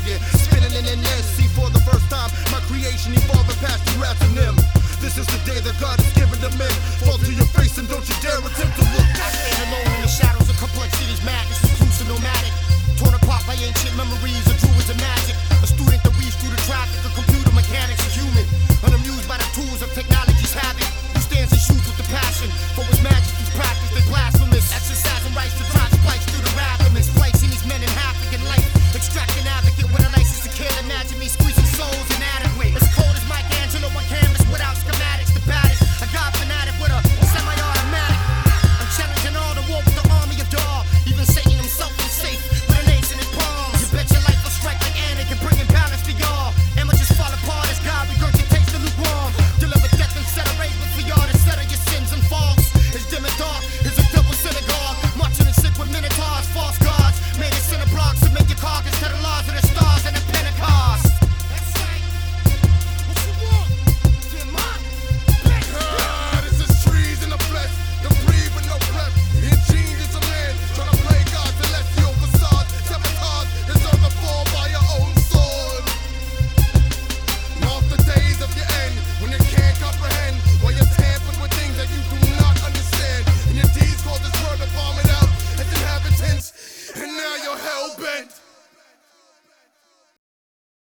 again. Spinning in an SC for the first time. My creation evolving past you rats and them. This is the day that God has given to men. Fall to your face and don't you dare attempt to look.